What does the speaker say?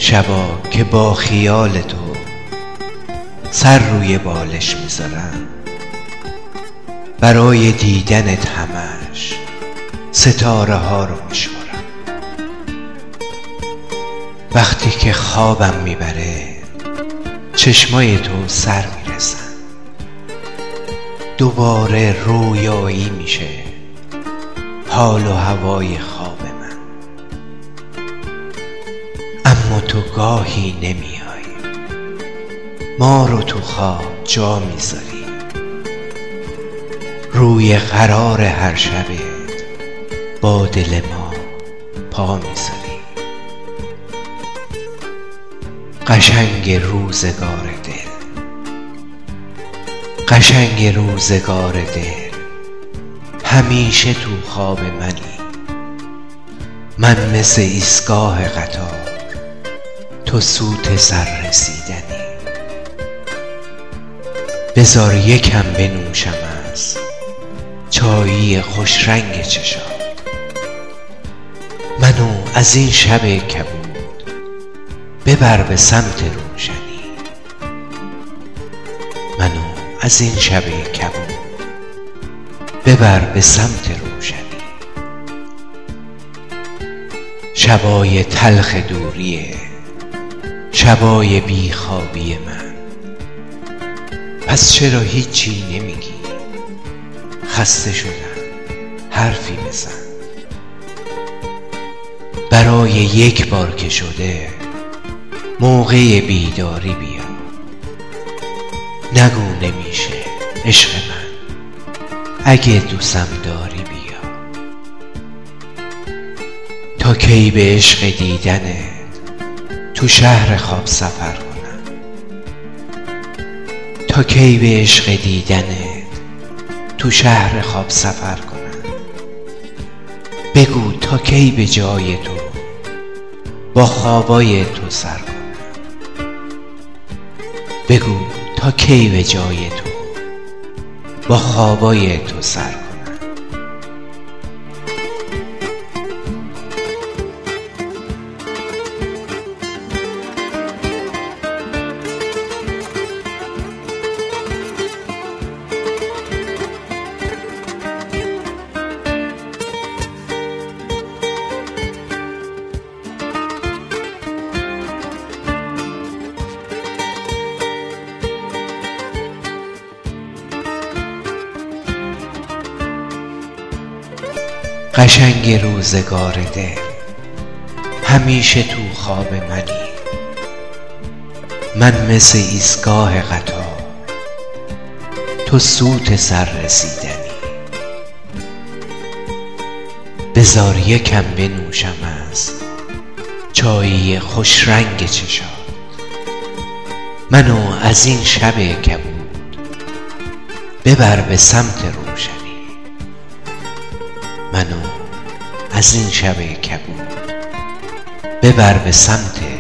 شبا که با خیال تو سر روی بالش میذارم، برای دیدنت همش ستاره ها رو میشمارم. وقتی که خوابم میبره چشمای تو سر میرسن، دوباره رویایی میشه حال و هوای خواب من. اما تو گاهی نمیای، ما رو تو خواب جا میذاری، روی قرار هر شبت با دل ما پا میذاری. قشنگ روزگار دل، قشنگ روزگار دل، همیشه تو خواب منی. من مثل ایستگاه قطار، تو سوت سر رسیدنی. بذار یکم بنوشم از چایی خوش رنگ چشات، منو از این شب کبود ببر به سمت روشنی. منو از این شب کبود ببر به سمت روشنی. شبای تلخ دوریه، شبای بیخوابی من، پس چرا هیچی نمیگی؟ خسته شدم، حرفی بزن. برای یک بار که شده موقع بیداری بیا. نگو نمیشه عشق من، اگه دوستم داری بیا. تا کی به عشق دیدنت تو شهر خواب سفر کنم؟ تا کی به عشق دیدنت تو شهر خواب سفر کنم؟ بگو تا کی به جای تو با خوابای تو سر کنم؟ بگو تا کی به جای تو با خوابای تو سر کنم؟ قشنگ روزگار دل، همیشه تو خواب منی. من مثل ایستگاه قطار، تو سوت سر رسیدنی. بذار یکم بنوشم از چایی خوش رنگ چشات، منو از این شب کبود ببر به سمت روشنی. منو از این شب کبود ببر به سمت